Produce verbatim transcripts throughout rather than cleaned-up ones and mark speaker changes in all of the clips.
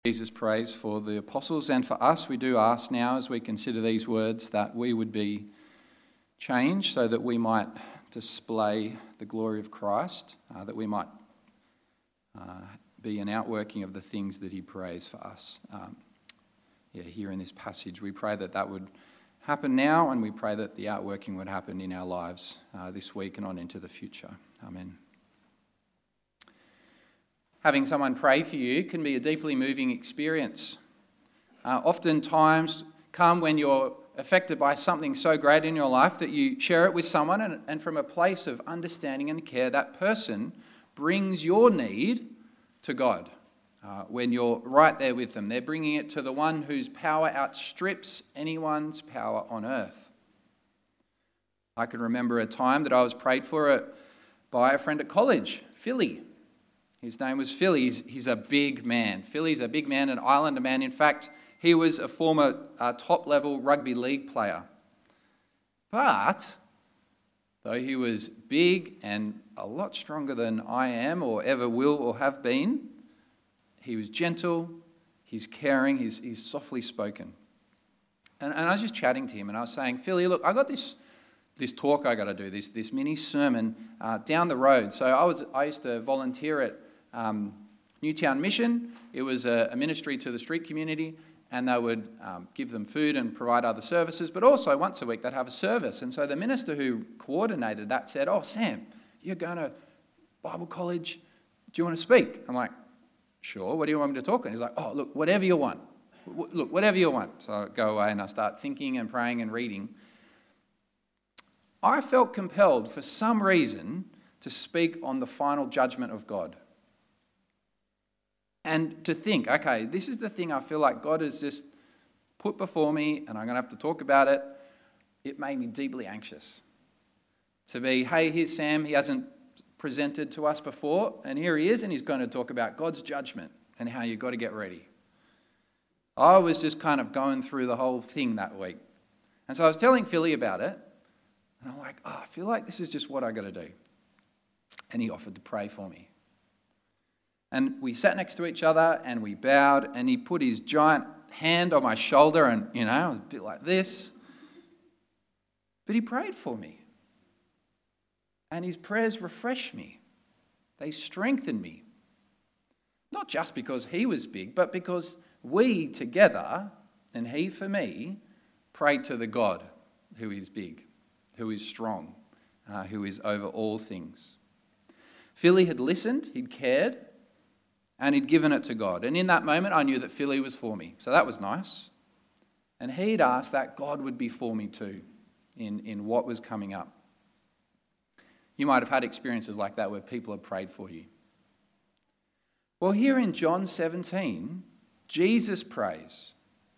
Speaker 1: Jesus prays for the apostles and for us. We do ask now, as we consider these words, that we would be changed so that we might display the glory of Christ, uh, that we might uh, be an outworking of the things that he prays for us. Um, yeah, here in this passage, we pray that that would happen now, and we pray that the outworking would happen in our lives uh, this week and on into the future. Amen. Having someone pray for you can be a deeply moving experience. Uh, oftentimes come when you're affected by something so great in your life that you share it with someone, and, and from a place of understanding and care, that person brings your need to God. Uh, when you're right there with them, they're bringing it to the one whose power outstrips anyone's power on earth. I can remember a time that I was prayed for a, by a friend at college, Philly. His name was Philly. He's, he's a big man. Philly's a big man, an Islander man. In fact, he was a former uh, top-level rugby league player. But, though he was big and a lot stronger than I am or ever will or have been, he was gentle, he's caring, he's, he's softly spoken. And, and I was just chatting to him, and I was saying, Philly, look, I got this this talk I got to do, this this mini sermon uh, down the road. So I was I used to volunteer at um, Newtown Mission. It was a, a ministry to the street community, and they would um, give them food and provide other services, but also once a week they'd have a service. And so the minister who coordinated that said, oh, Sam, you're going to Bible college. Do you want to speak? I'm like, sure, what do you want me to talk? And he's like, oh, look, whatever you want. W- look, whatever you want. So I go away and I start thinking and praying and reading. I felt compelled for some reason to speak on the final judgment of God. And to think, okay, this is the thing I feel like God has just put before me and I'm going to have to talk about it. It made me deeply anxious. To be, hey, here's Sam, he hasn't presented to us before, and here he is, and he's going to talk about God's judgment and how you've got to get ready. I was just kind of going through the whole thing that week. And so I was telling Philly about it, and I'm like, oh, I feel like this is just what I got to do. And he offered to pray for me. And we sat next to each other and we bowed, and he put his giant hand on my shoulder, and, you know, I was a bit like this. But he prayed for me. And his prayers refreshed me. They strengthened me. Not just because he was big, but because we together, and he for me, prayed to the God who is big, who is strong, uh, who is over all things. Philly had listened, he'd cared, and he'd given it to God. And in that moment, I knew that Philly was for me. So that was nice. And he'd asked that God would be for me too in, in what was coming up. You might have had experiences like that where people have prayed for you. Well, here in John seventeen, Jesus prays.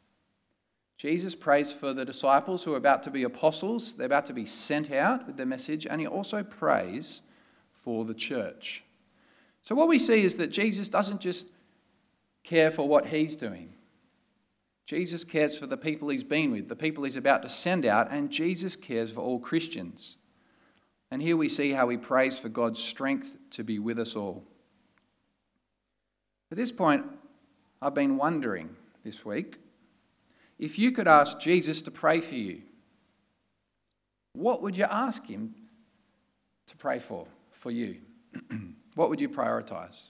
Speaker 1: Jesus prays for the disciples who are about to be apostles. They're about to be sent out with their message. And he also prays for the church. So what we see is that Jesus doesn't just care for what he's doing. Jesus cares for the people he's been with, the people he's about to send out, and Jesus cares for all Christians. And here we see how he prays for God's strength to be with us all. At this point, I've been wondering this week, if you could ask Jesus to pray for you, what would you ask him to pray for, for you? What would you prioritise?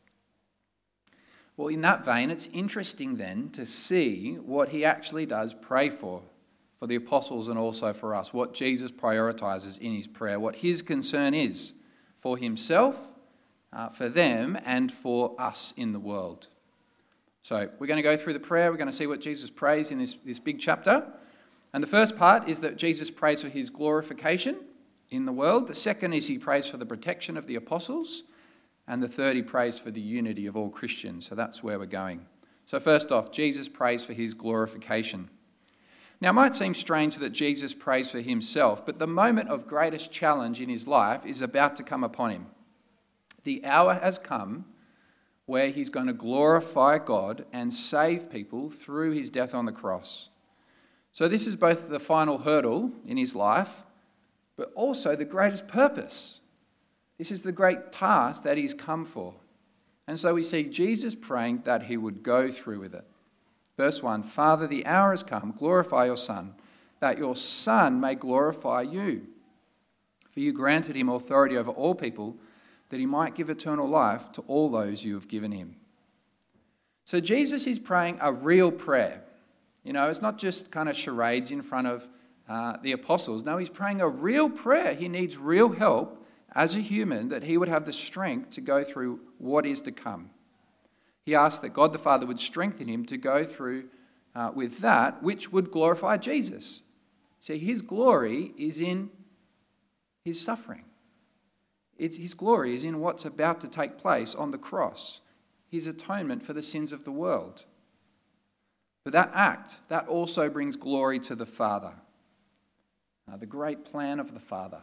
Speaker 1: Well, in that vein, it's interesting then to see what he actually does pray for, for the apostles and also for us, what Jesus prioritises in his prayer, what his concern is for himself, uh, for them, and for us in the world. So we're going to go through the prayer. We're going to see what Jesus prays in this, this big chapter. And the first part is that Jesus prays for his glorification in the world. The second is he prays for the protection of the apostles. And the third, he prays for the unity of all Christians. So that's where we're going. So first off, Jesus prays for his glorification. Now, it might seem strange that Jesus prays for himself, but the moment of greatest challenge in his life is about to come upon him. The hour has come where he's going to glorify God and save people through his death on the cross. So this is both the final hurdle in his life, but also the greatest purpose. This is the great task that he's come for. And so we see Jesus praying that he would go through with it. Verse one, Father, the hour has come, glorify your Son, that your Son may glorify you. For you granted him authority over all people, that he might give eternal life to all those you have given him. So Jesus is praying a real prayer. You know, it's not just kind of charades in front of uh, the apostles. No, he's praying a real prayer. He needs real help as a human, that he would have the strength to go through what is to come. He asked that God the Father would strengthen him to go through uh, with that, which would glorify Jesus. See, his glory is in his suffering. It's, his glory is in what's about to take place on the cross, his atonement for the sins of the world. But that act, that also brings glory to the Father. Uh, the great plan of the Father.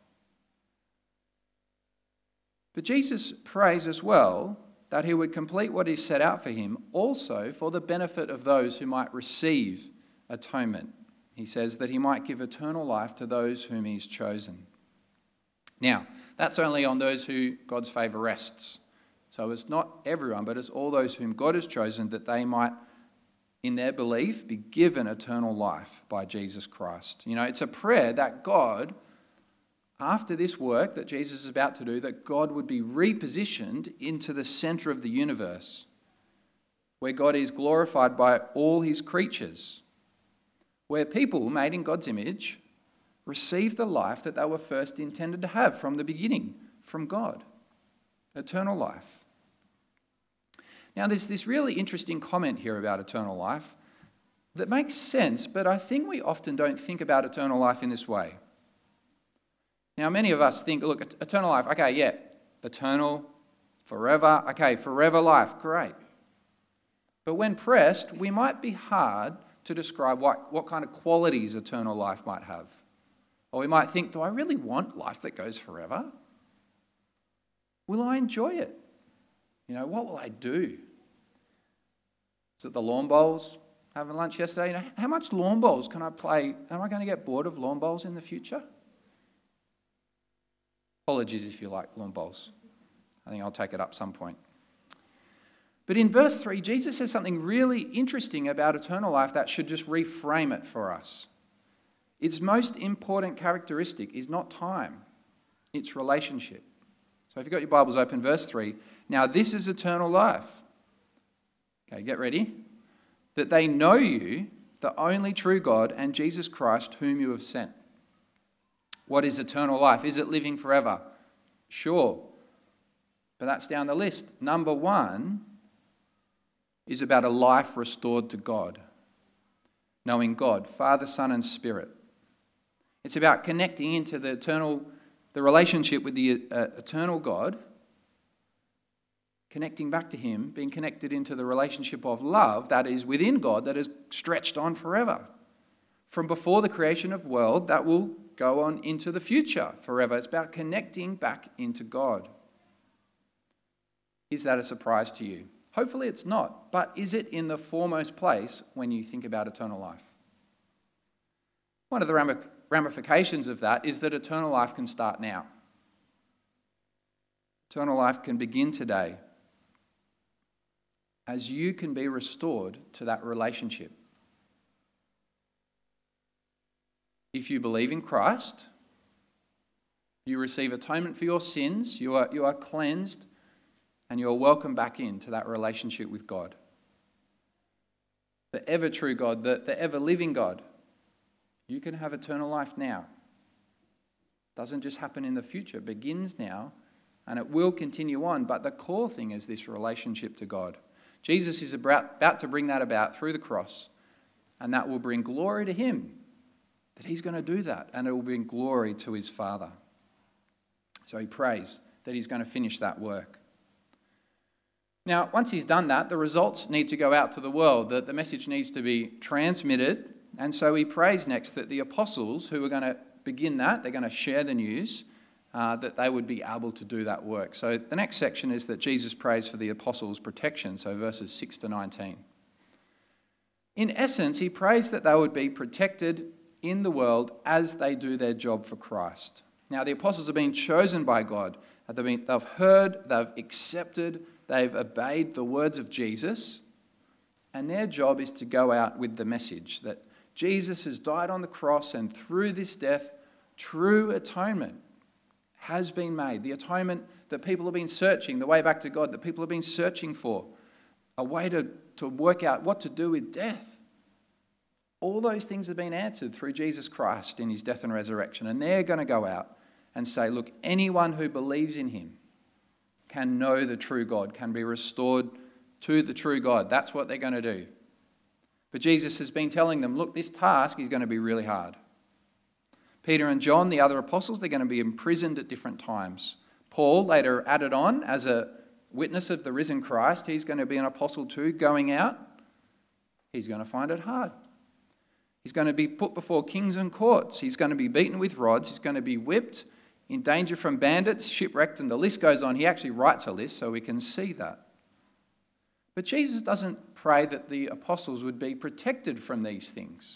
Speaker 1: But Jesus prays as well that he would complete what is set out for him, also for the benefit of those who might receive atonement. He says that he might give eternal life to those whom he's chosen. Now, that's only on those who God's favour rests. So it's not everyone, but it's all those whom God has chosen, that they might, in their belief, be given eternal life by Jesus Christ. You know, it's a prayer that God, after this work that Jesus is about to do, that God would be repositioned into the centre of the universe, where God is glorified by all his creatures, where people made in God's image receive the life that they were first intended to have from the beginning, from God, eternal life. Now, there's this really interesting comment here about eternal life that makes sense, but I think we often don't think about eternal life in this way. Now, many of us think, look, eternal life, okay, yeah, eternal, forever, okay, forever life, great. But when pressed, we might be hard to describe what, what kind of qualities eternal life might have. Or we might think, do I really want life that goes forever? Will I enjoy it? You know, what will I do? Was it the lawn bowls having lunch yesterday? You know, how much lawn bowls can I play? Am I going to get bored of lawn bowls in the future? Apologies if you like lawn bowls. I think I'll take it up some point. But in verse three, Jesus says something really interesting about eternal life that should just reframe it for us. Its most important characteristic is not time, it's relationship. So if you've got your Bibles open, verse three, now this is eternal life. Okay, get ready. That they know you, the only true God, and Jesus Christ, whom you have sent. What is eternal life? Is it living forever? Sure. But that's down the list. Number one is about a life restored to God. Knowing God, Father, Son, and Spirit. It's about connecting into the eternal, the relationship with the uh, eternal God, connecting back to him, being connected into the relationship of love that is within God, that is stretched on forever. From before the creation of the world, that will go on into the future forever. It's about connecting back into God. Is that a surprise to you? Hopefully it's not, but is it in the foremost place when you think about eternal life? One of the ramifications of that is that eternal life can start now. Eternal life can begin today as you can be restored to that relationship. If you believe in Christ, you receive atonement for your sins, you are, you are cleansed, and you are welcomed back into that relationship with God. The ever true God, the, the ever living God. You can have eternal life now. It doesn't just happen in the future, it begins now, and it will continue on, but the core thing is this relationship to God. Jesus is about, about to bring that about through the cross, and that will bring glory to him. That he's going to do that, and it will bring glory to his Father. So he prays that he's going to finish that work. Now, once he's done that, the results need to go out to the world, that the message needs to be transmitted, and so he prays next that the apostles who are going to begin that, they're going to share the news, uh, that they would be able to do that work. So the next section is that Jesus prays for the apostles' protection, so verses six to nineteen. In essence, he prays that they would be protected in the world as they do their job for Christ. Now, the apostles have been chosen by God. They've, been, they've heard, they've accepted they've obeyed the words of Jesus, and their job is to go out with the message that Jesus has died on the cross, and through this death, true atonement has been made. The atonement that people have been searching, the way back to God that people have been searching for, a way to, to work out what to do with death. All those things have been answered through Jesus Christ in his death and resurrection, and they're going to go out and say, look, anyone who believes in him can know the true God, can be restored to the true God. That's what they're going to do. But Jesus has been telling them, look, this task is going to be really hard. Peter and John, the other apostles, they're going to be imprisoned at different times. Paul, later added on as a witness of the risen Christ, he's going to be an apostle too, going out. He's going to find it hard. He's going to be put before kings and courts. He's going to be beaten with rods. He's going to be whipped, in danger from bandits, shipwrecked, and the list goes on. He actually writes a list so we can see that. But Jesus doesn't pray that the apostles would be protected from these things.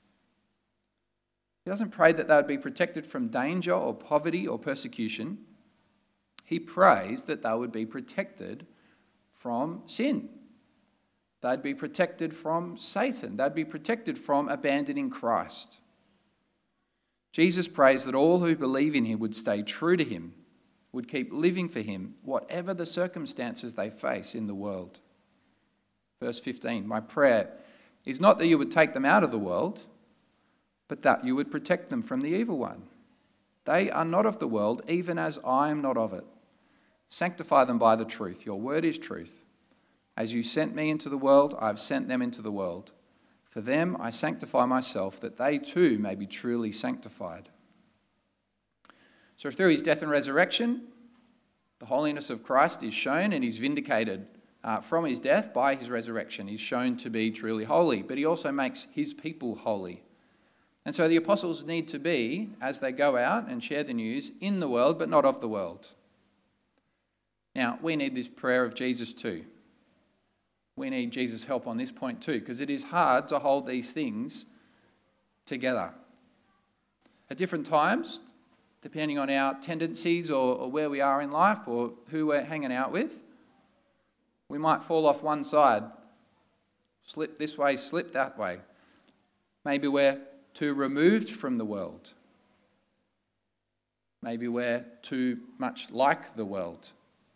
Speaker 1: He doesn't pray that they would be protected from danger or poverty or persecution. He prays that they would be protected from sin. They'd be protected from Satan. They'd be protected from abandoning Christ. Jesus prays that all who believe in him would stay true to him, would keep living for him, whatever the circumstances they face in the world. Verse fifteen, my prayer is not that you would take them out of the world, but that you would protect them from the evil one. They are not of the world, even as I am not of it. Sanctify them by the truth. Your word is truth. As you sent me into the world, I have sent them into the world. For them I sanctify myself, that they too may be truly sanctified. So through his death and resurrection, the holiness of Christ is shown and he's vindicated uh, from his death by his resurrection. He's shown to be truly holy, but he also makes his people holy. And so the apostles need to be, as they go out and share the news, in the world, but not of the world. Now, we need this prayer of Jesus too. We need Jesus' help on this point too, because it is hard to hold these things together. At different times, depending on our tendencies or, or where we are in life or who we're hanging out with, we might fall off one side, slip this way, slip that way. Maybe we're too removed from the world. Maybe we're too much like the world.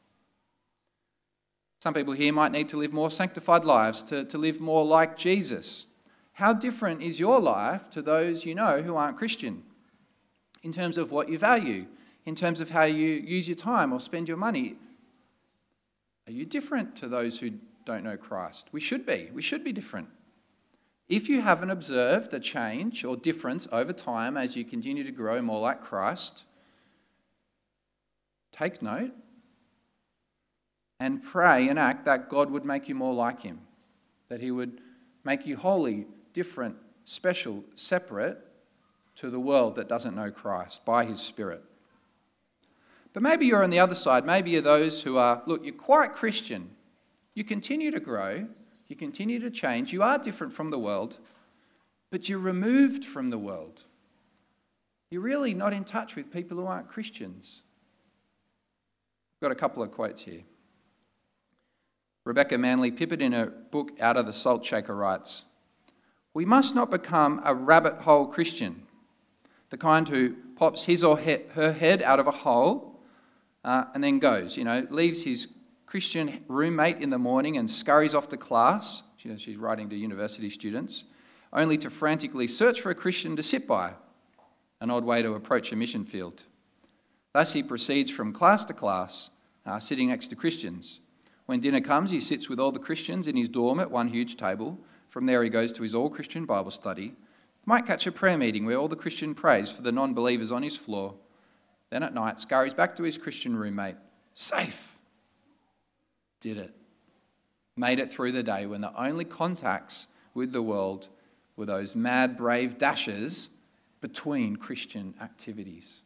Speaker 1: Some people here might need to live more sanctified lives, to, to live more like Jesus. How different is your life to those you know who aren't Christian? In terms of what you value, in terms of how you use your time or spend your money. Are you different to those who don't know Christ? We should be. We should be different. If you haven't observed a change or difference over time as you continue to grow more like Christ, take note and pray and act that God would make you more like him, that he would make you holy, different, special, separate to the world that doesn't know Christ by his Spirit. But maybe you're on the other side. Maybe you're those who are, look, you're quite Christian. You continue to grow. You continue to change. You are different from the world, but you're removed from the world. You're really not in touch with people who aren't Christians. I've got a couple of quotes here. Rebecca Manley Pippert in her book Out of the Salt Shaker writes, "We must not become a rabbit hole Christian, the kind who pops his or he- her head out of a hole uh, and then goes, you know, leaves his Christian roommate in the morning and scurries off to class," she, she's writing to university students, "only to frantically search for a Christian to sit by," an odd way to approach a mission field. Thus he proceeds from class to class, uh, sitting next to Christians. When dinner comes, he sits with all the Christians in his dorm at one huge table. From there he goes to his all-Christian Bible study. Might catch a prayer meeting where all the Christian prays for the non-believers on his floor. Then at night, scurries back to his Christian roommate. Safe! Did it. Made it through the day when the only contacts with the world were those mad, brave dashes between Christian activities.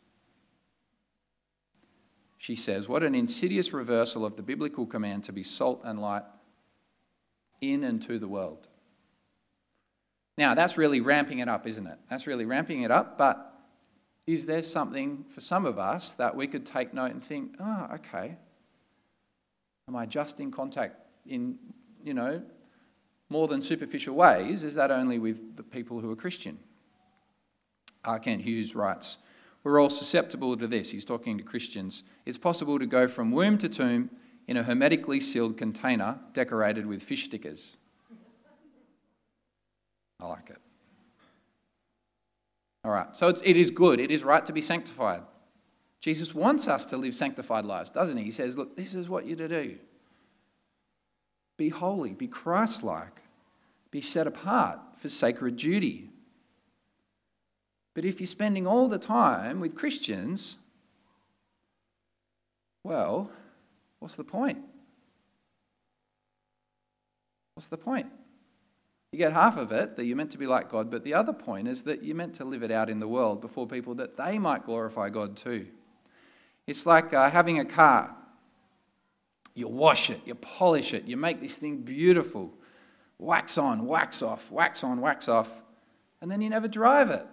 Speaker 1: She says, what an insidious reversal of the biblical command to be salt and light in and to the world. Now, that's really ramping it up, isn't it? That's really ramping it up, but is there something for some of us that we could take note and think, oh, okay, Am I just in contact in, you know, more than superficial ways? Is that only with the people who are Christian? R. Kent Hughes writes, we're all susceptible to this. He's talking to Christians. It's possible to go from womb to tomb in a hermetically sealed container decorated with fish stickers. I like it. All right, so it's, it is good. It is right to be sanctified. Jesus wants us to live sanctified lives, doesn't he? He says, look, this is what you're to do. Be holy, be Christ-like, be set apart for sacred duty. But if you're spending all the time with Christians, well, what's the point? What's the point? You get half of it, that you're meant to be like God, but the other point is that you're meant to live it out in the world before people that they might glorify God too. It's like uh, having a car. You wash it, you polish it, you make this thing beautiful. Wax on, wax off, wax on, wax off, and then you never drive it.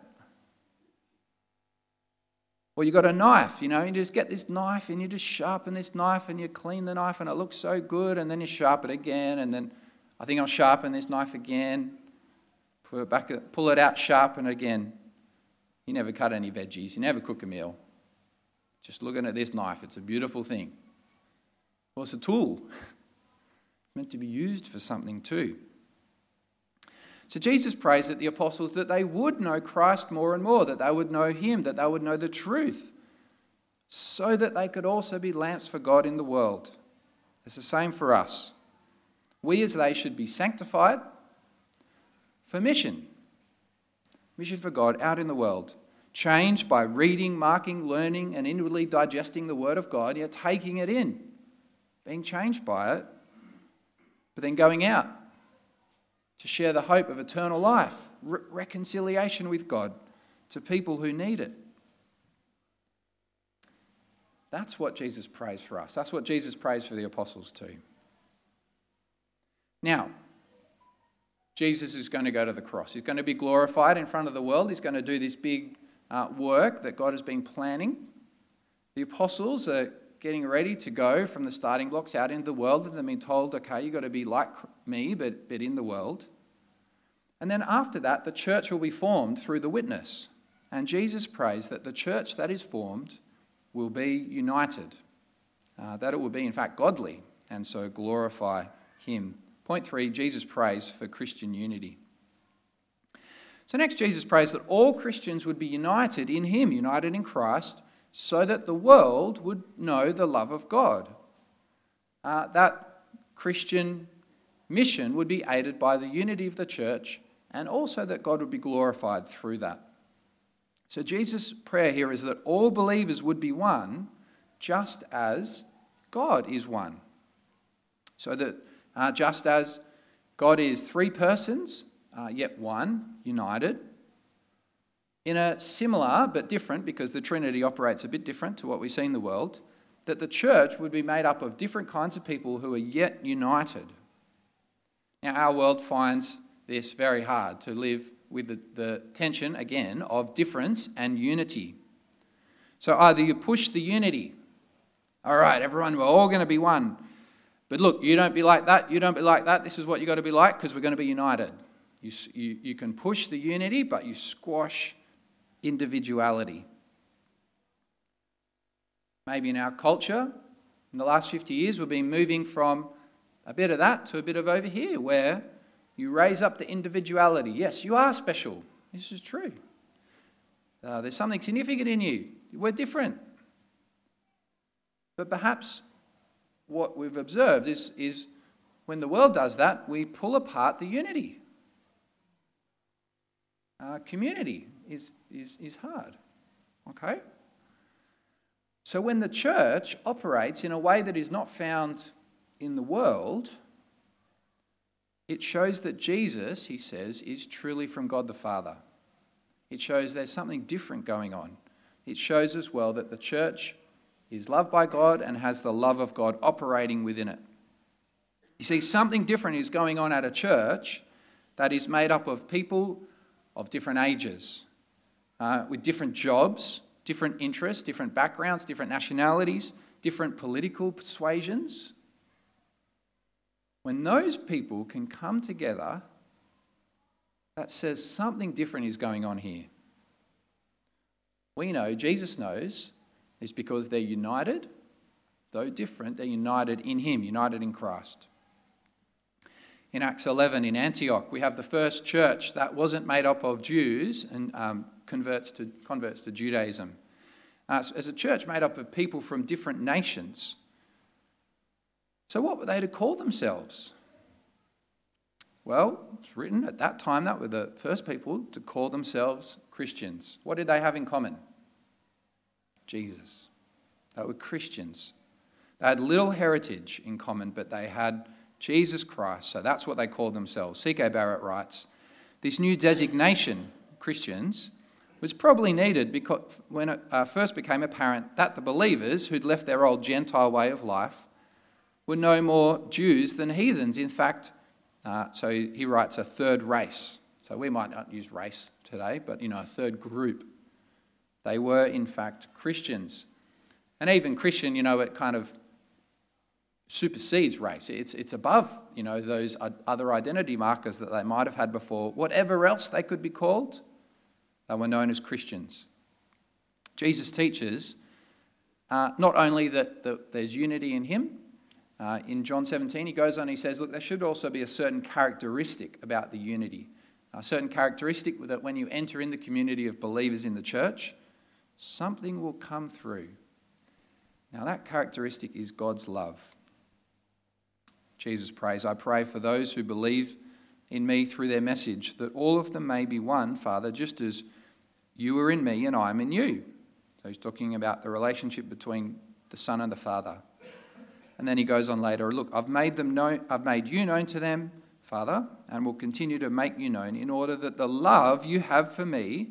Speaker 1: Or you got a knife, you know, you just get this knife and you just sharpen this knife and you clean the knife and it looks so good, and then you sharpen it again, and then I think I'll sharpen this knife again, put it back, pull it out, sharpen it again. You never cut any veggies, you never cook a meal. Just looking at this knife, it's a beautiful thing. Well, it's a tool. It's meant to be used for something too. So Jesus prays that the apostles, that they would know Christ more and more, that they would know him, that they would know the truth, so that they could also be lamps for God in the world. It's the same for us. We as they should be sanctified for mission. Mission for God out in the world. Changed by reading, marking, learning, and inwardly digesting the word of God. You're taking it in, being changed by it, but then going out to share the hope of eternal life, re- reconciliation with God to people who need it. That's what Jesus prays for us. That's what Jesus prays for the apostles too. Now, Jesus is going to go to the cross. He's going to be glorified in front of the world. He's going to do this big uh, work that God has been planning. The apostles are getting ready to go from the starting blocks out into the world, and they've been told, okay, you've got to be like me, but, but in the world. And then after that, the church will be formed through the witness. And Jesus prays that the church that is formed will be united, uh, that it will be, in fact, godly, and so glorify him. Point three, Jesus prays for Christian unity. So next, Jesus prays that all Christians would be united in him, united in Christ, so that the world would know the love of God. Uh, that Christian mission would be aided by the unity of the church, and also that God would be glorified through that. So Jesus' prayer here is that all believers would be one, just as God is one. So that uh, just as God is three persons, uh, yet one, united, in a similar but different, because the Trinity operates a bit different to what we see in the world, that the church would be made up of different kinds of people who are yet united. Now, our world finds this very hard, to live with the, the tension, again, of difference and unity. So either you push the unity, all right, everyone, we're all going to be one, but look, you don't be like that, you don't be like that, this is what you've got to be like, because we're going to be united. You, you, you can push the unity, but you squash individuality. Maybe in our culture, in the last fifty years, we've been moving from a bit of that to a bit of over here, where you raise up the individuality. Yes, you are special. This is true. Uh, there's something significant in you. We're different. But perhaps what we've observed is, is when the world does that, we pull apart the unity. Uh, community is, is, is hard. Okay? So when the church operates in a way that is not found in the world, it shows that Jesus, he says, is truly from God the Father. It shows there's something different going on. It shows as well that the church is loved by God and has the love of God operating within it. You see, something different is going on at a church that is made up of people of different ages, uh, with different jobs, different interests, different backgrounds, different nationalities, different political persuasions. when those people can come together, that says something different is going on here. We know, Jesus knows, it's because they're united. Though different, they're united in him, united in Christ. In Acts eleven in Antioch, we have the first church that wasn't made up of Jews and um, converts to converts to Judaism. Uh, as a church made up of people from different nations. So what were they to call themselves? Well, it's written at that time that were the first people to call themselves Christians. What did they have in common? Jesus. They were Christians. They had little heritage in common, but they had Jesus Christ. So that's what they called themselves. C K Barrett writes, this new designation, Christians, was probably needed because when it uh, first became apparent that the believers who'd left their old Gentile way of life were no more Jews than heathens. In fact, uh, so he writes a third race. So we might not use race today, but you know, a third group. They were in fact Christians. And even Christian, you know, it kind of supersedes race. It's it's above, you know, those other identity markers that they might have had before. Whatever else they could be called, they were known as Christians. Jesus teaches uh, not only that, that there's unity in him. Uh, in John seventeen, he goes on, he says, look, there should also be a certain characteristic about the unity. A certain characteristic that when you enter in the community of believers in the church, something will come through. Now that characteristic is God's love. Jesus prays, I pray for those who believe in me through their message, that all of them may be one, Father, just as you are in me and I am in you. So he's talking about the relationship between the Son and the Father. And then he goes on later, look, I've made them known, I've made you known to them, Father, and will continue to make you known in order that the love you have for me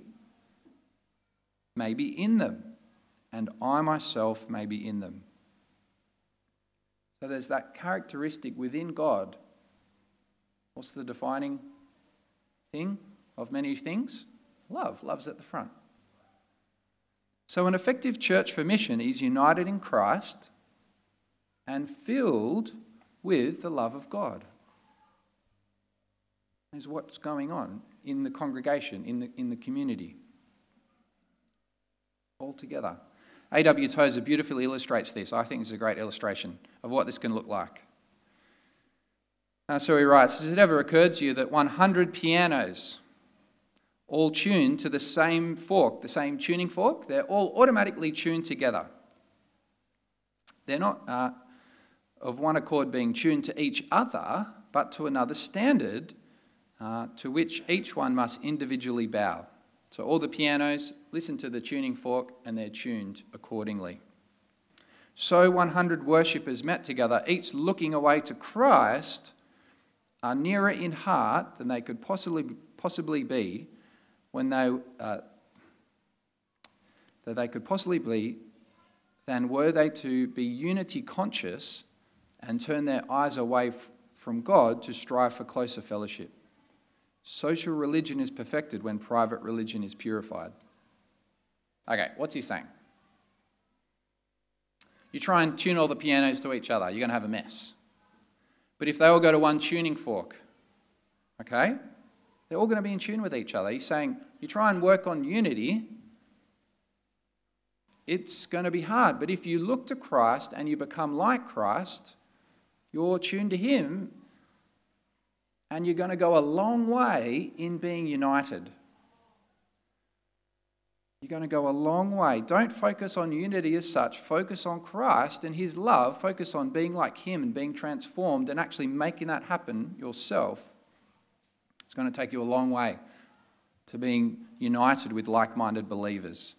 Speaker 1: may be in them, and I myself may be in them. So there's that characteristic within God. What's the defining thing of many things? Love. Love's at the front. So an effective church for mission is united in Christ and filled with the love of God. Is what's going on in the congregation, in the in the community. All together. A W Tozer beautifully illustrates this. I think it's a great illustration of what this can look like. Uh, so he writes, has it ever occurred to you that one hundred pianos all tuned to the same fork, the same tuning fork, they're all automatically tuned together? They're not uh, of one accord being tuned to each other, but to another standard uh, to which each one must individually bow. So all the pianos listen to the tuning fork and they're tuned accordingly. So one hundred worshippers met together, each looking away to Christ, are nearer in heart than they could possibly possibly be when they uh, that they could possibly be than were they to be unity conscious and turn their eyes away f- from God to strive for closer fellowship. Social religion is perfected when private religion is purified. Okay, what's he saying? You try and tune all the pianos to each other, you're going to have a mess. But if they all go to one tuning fork, okay, they're all going to be in tune with each other. He's saying, you try and work on unity, it's going to be hard. But if you look to Christ and you become like Christ, you're tuned to him, and you're going to go a long way in being united. You're going to go a long way. Don't focus on unity as such. Focus on Christ and his love. Focus on being like him and being transformed and actually making that happen yourself. It's going to take you a long way to being united with like-minded believers.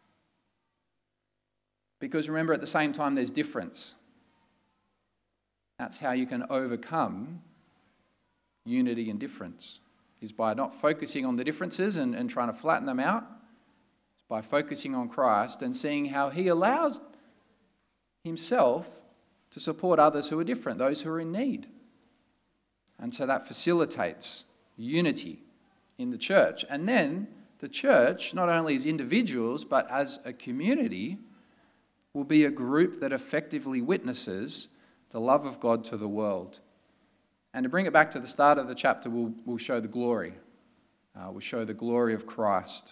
Speaker 1: Because remember, at the same time, there's difference. That's how you can overcome unity and difference, is by not focusing on the differences and, and trying to flatten them out. It's by focusing on Christ and seeing how he allows himself to support others who are different, those who are in need. And so that facilitates unity in the church. And then the church, not only as individuals, but as a community, will be a group that effectively witnesses the love of God to the world. And to bring it back to the start of the chapter, we'll, we'll show the glory. Uh, we'll show the glory of Christ.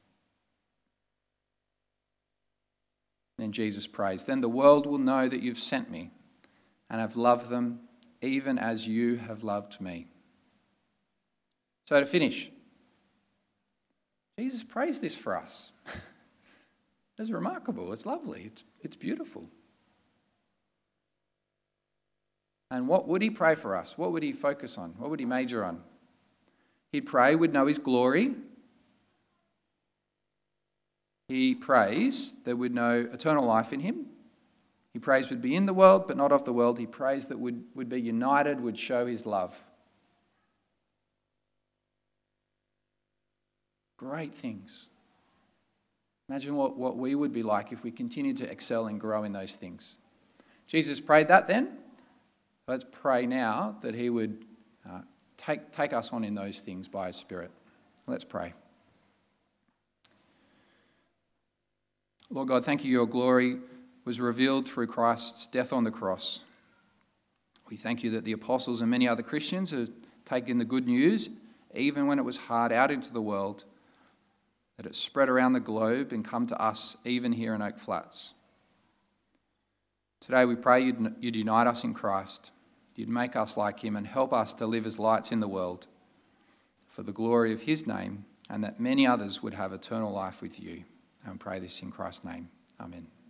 Speaker 1: Then Jesus prays, "Then the world will know that you've sent me and have loved them even as you have loved me." So to finish, Jesus prays this for us. It's remarkable. It's lovely. It's, it's beautiful. And what would he pray for us? What would he focus on? What would he major on? He'd pray we'd know his glory. He prays that we'd know eternal life in him. He prays we'd be in the world, but not of the world. He prays that we'd, would be united, would show his love. Great things. Imagine what, what we would be like if we continued to excel and grow in those things. Jesus prayed that then. Let's pray now that he would uh, take, take us on in those things by his Spirit. Let's pray. Lord God, thank you, your glory was revealed through Christ's death on the cross. We thank you that the apostles and many other Christians have taken the good news, even when it was hard, out into the world, that it spread around the globe and come to us even here in Oak Flats. Today we pray you'd, you'd unite us in Christ, you'd make us like him and help us to live as lights in the world for the glory of his name, and that many others would have eternal life with you. And pray this in Christ's name. Amen.